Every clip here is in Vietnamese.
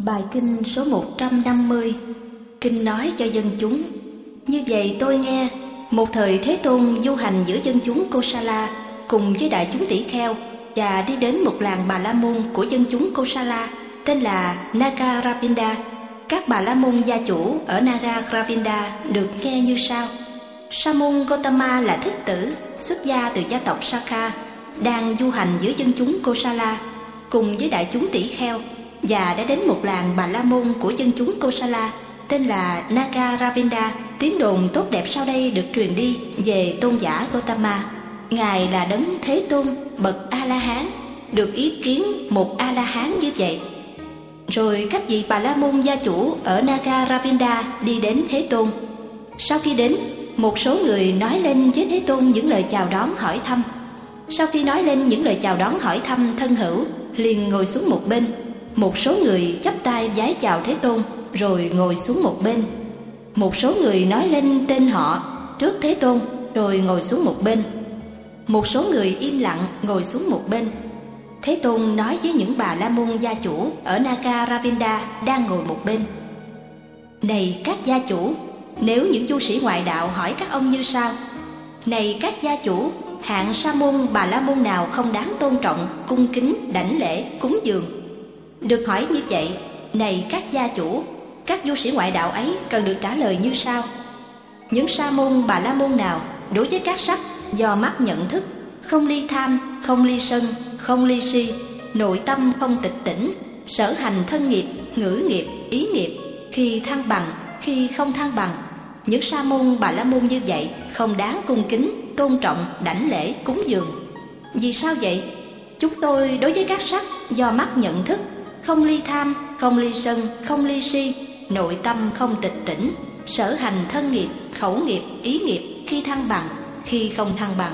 Bài kinh số 150. Kinh nói cho dân chúng. Như vậy tôi nghe, một thời Thế Tôn du hành giữa dân chúng Kosala cùng với đại chúng tỷ kheo, và đi đến một làng Bà La Môn của dân chúng Kosala tên là Nagaravinda. Các Bà La Môn gia chủ ở Nagaravinda được nghe như sau. Sa môn Gotama là thích tử, xuất gia từ gia tộc Sakha, đang du hành giữa dân chúng Kosala cùng với đại chúng tỷ kheo, và đã đến một làng Bà La Môn của dân chúng Kosala tên là Nagaravinda. Tiếng đồn tốt đẹp sau đây được truyền đi về tôn giả Gotama. Ngài là đấng Thế Tôn, bậc A-la-hán, được ý kiến một A-la-hán như vậy. Rồi các vị Bà La Môn gia chủ ở Nagaravinda đi đến Thế Tôn. Sau khi đến, một số người nói lên với Thế Tôn những lời chào đón hỏi thăm. Sau khi nói lên những lời chào đón hỏi thăm thân hữu, liền ngồi xuống một bên. Một số người chắp tay vái chào Thế Tôn rồi ngồi xuống một bên. Một số người nói lên tên họ trước Thế Tôn rồi ngồi xuống một bên. Một số người im lặng ngồi xuống một bên. Thế Tôn nói với những Bà La Môn gia chủ ở Nagaravinda đang ngồi một bên. Này các gia chủ, nếu những du sĩ ngoại đạo hỏi các ông như sau. Này các gia chủ, hạng sa môn Bà La Môn nào không đáng tôn trọng, cung kính, đảnh lễ, cúng dường? Được hỏi như vậy, này các gia chủ, các du sĩ ngoại đạo ấy cần được trả lời như sau. Những sa môn Bà La Môn nào đối với các sắc do mắt nhận thức, không ly tham, không ly sân, không ly si, nội tâm không tịch tỉnh, sở hành thân nghiệp, ngữ nghiệp, ý nghiệp, khi thăng bằng, khi không thăng bằng, những sa môn Bà La Môn như vậy không đáng cung kính, tôn trọng, đảnh lễ, cúng dường. Vì sao vậy? Chúng tôi đối với các sắc do mắt nhận thức, không ly tham, không ly sân, không ly si, nội tâm không tịch tỉnh, sở hành thân nghiệp, khẩu nghiệp, ý nghiệp, khi thăng bằng, khi không thăng bằng.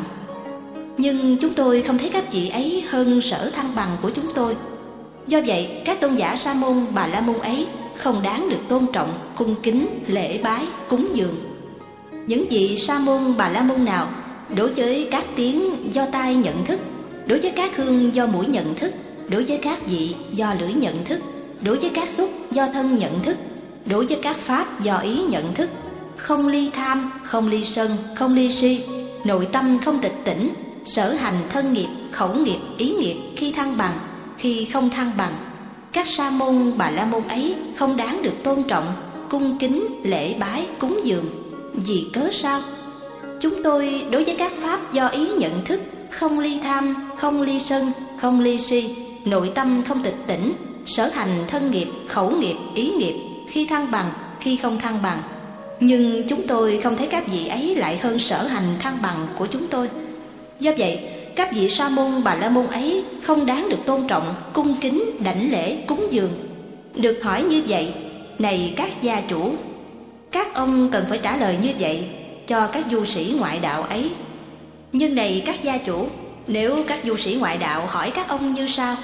Nhưng chúng tôi không thấy các vị ấy hơn sở thăng bằng của chúng tôi. Do vậy, các tôn giả sa môn Bà La Môn ấy không đáng được tôn trọng, cung kính, lễ bái, cúng dường. Những vị sa môn Bà La Môn nào đối với các tiếng do tai nhận thức, đối với các hương do mũi nhận thức, đối với các vị do lưỡi nhận thức, đối với các xúc do thân nhận thức, đối với các pháp do ý nhận thức, không ly tham, không ly sân, không ly si, nội tâm không tịch tỉnh, sở hành thân nghiệp, khẩu nghiệp, ý nghiệp, khi thăng bằng, khi không thăng bằng, các sa môn Bà La Môn ấy không đáng được tôn trọng, cung kính, lễ bái, cúng dường. Vì cớ sao? Chúng tôi đối với các pháp do ý nhận thức, không ly tham, không ly sân, không ly si, nội tâm không tịch tỉnh, sở hành thân nghiệp, khẩu nghiệp, ý nghiệp, khi thăng bằng, khi không thăng bằng. Nhưng chúng tôi không thấy các vị ấy lại hơn sở hành thăng bằng của chúng tôi. Do vậy, các vị sa môn Bà La Môn ấy không đáng được tôn trọng, cung kính, đảnh lễ, cúng dường. Được hỏi như vậy, này các gia chủ, các ông cần phải trả lời như vậy cho các du sĩ ngoại đạo ấy. Nhưng này các gia chủ, nếu các du sĩ ngoại đạo hỏi các ông như sau.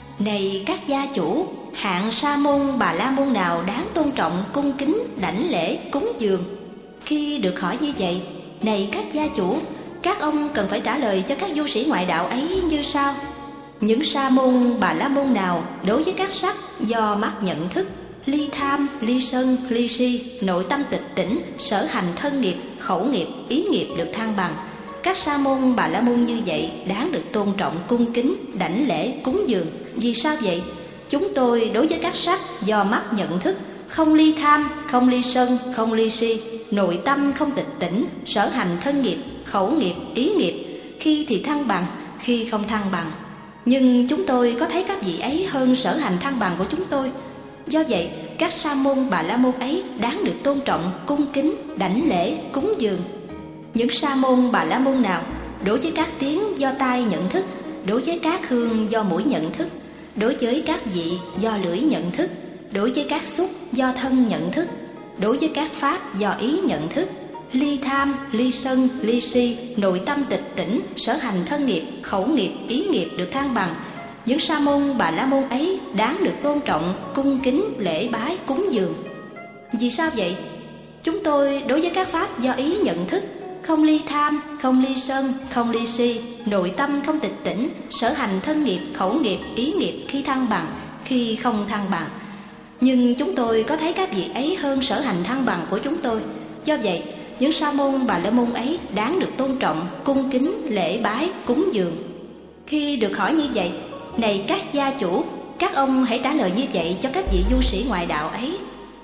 Này các gia chủ, hạng sa môn Bà La Môn nào đáng tôn trọng, cung kính, đảnh lễ, cúng dường? Khi được hỏi như vậy, này các gia chủ, các ông cần phải trả lời cho các du sĩ ngoại đạo ấy như sau. Những sa môn Bà La Môn nào đối với các sắc do mắt nhận thức, ly tham, ly sân, ly si, nội tâm tịch tỉnh, sở hành thân nghiệp, khẩu nghiệp, ý nghiệp được thăng bằng, các sa môn Bà La Môn như vậy đáng được tôn trọng, cung kính, đảnh lễ, cúng dường. Vì sao vậy? Chúng tôi đối với các sắc do mắt nhận thức, không ly tham, không ly sân, không ly si, nội tâm không tịch tỉnh, sở hành thân nghiệp, khẩu nghiệp, ý nghiệp, khi thì thăng bằng, khi không thăng bằng. Nhưng chúng tôi có thấy các vị ấy hơn sở hành thăng bằng của chúng tôi. Do vậy, các sa môn Bà La Môn ấy đáng được tôn trọng, cung kính, đảnh lễ, cúng dường. Những sa môn Bà La Môn nào đối với các tiếng do tai nhận thức, đối với các hương do mũi nhận thức, đối với các vị do lưỡi nhận thức, đối với các xúc do thân nhận thức, đối với các pháp do ý nhận thức, ly tham, ly sân, ly si, nội tâm tịch tỉnh, sở hành thân nghiệp, khẩu nghiệp, ý nghiệp được thăng bằng, những sa môn Bà La Môn ấy đáng được tôn trọng, cung kính, lễ bái, cúng dường. Vì sao vậy? Chúng tôi đối với các pháp do ý nhận thức, không ly tham, không ly sân, không ly si, nội tâm không tịch tỉnh, sở hành thân nghiệp, khẩu nghiệp, ý nghiệp, khi thăng bằng, khi không thăng bằng, Nhưng chúng tôi có thấy các vị ấy hơn sở hành thăng bằng của chúng tôi. Do vậy, những sa môn Bà La Môn ấy đáng được tôn trọng, cung kính, lễ bái, cúng dường. Khi được hỏi như vậy, này các gia chủ, các ông hãy trả lời như vậy cho các vị du sĩ ngoại đạo ấy.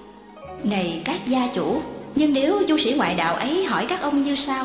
Này các gia chủ, nhưng nếu du sĩ ngoại đạo ấy hỏi các ông như sau: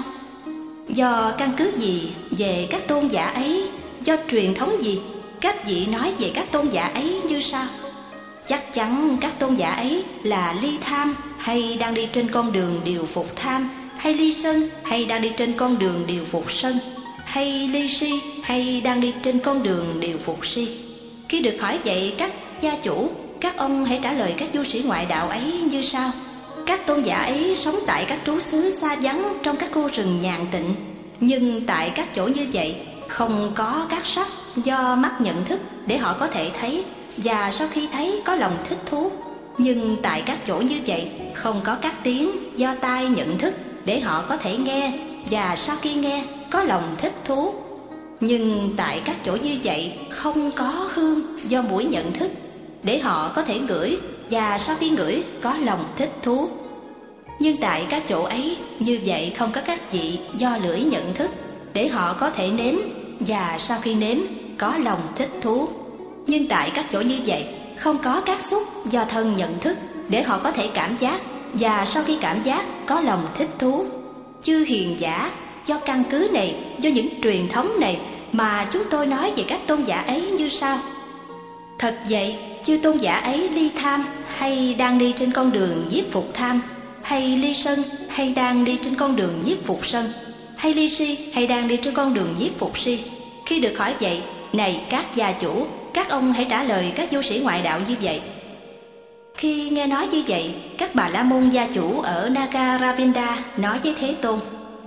do căn cứ gì về các tôn giả ấy, do truyền thống gì các vị nói về các tôn giả ấy như sau? Chắc chắn các tôn giả ấy là ly tham hay đang đi trên con đường điều phục tham, hay ly sân hay đang đi trên con đường điều phục sân, hay ly si hay đang đi trên con đường điều phục si. Khi được hỏi vậy các gia chủ, các ông hãy trả lời các du sĩ ngoại đạo ấy như sau: các tôn giả ấy sống tại các trú xứ xa vắng trong các khu rừng nhàn tịnh, nhưng tại các chỗ như vậy không có các sắc do mắt nhận thức để họ có thể thấy, và sau khi thấy có lòng thích thú. Nhưng tại các chỗ như vậy không có các tiếng do tai nhận thức để họ có thể nghe, và sau khi nghe có lòng thích thú. Nhưng tại các chỗ như vậy không có hương do mũi nhận thức để họ có thể ngửi, và sau khi ngửi có lòng thích thú. Nhưng tại các chỗ ấy như vậy không có các vị do lưỡi nhận thức để họ có thể nếm, và sau khi nếm có lòng thích thú. Nhưng tại các chỗ như vậy không có các xúc do thân nhận thức để họ có thể cảm giác, và sau khi cảm giác có lòng thích thú. Chư hiền giả, do căn cứ này, do những truyền thống này mà chúng tôi nói về các tôn giả ấy như sau: thật vậy, chư tôn giả ấy ly tham hay đang đi trên con đường nhiếp phục tham, hay ly sân hay đang đi trên con đường nhiếp phục sân, hay ly si hay đang đi trên con đường nhiếp phục si. Khi được hỏi vậy, này các gia chủ, các ông hãy trả lời các du sĩ ngoại đạo như vậy. Khi nghe nói như vậy, các Bà La Môn gia chủ ở Nagaravinda nói với Thế Tôn: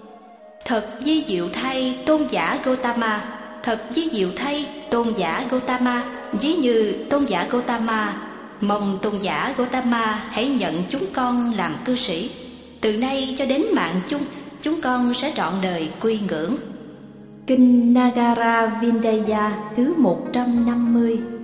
thật vi diệu thay tôn giả Gotama, thật vi diệu thay tôn giả Gotama. Ví như tôn giả Gotama, mong tôn giả Gotama hãy nhận chúng con làm cư sĩ. Từ nay cho đến mạng chung, chúng con sẽ trọn đời quy ngưỡng. Kinh Nagara Vindaya thứ 150.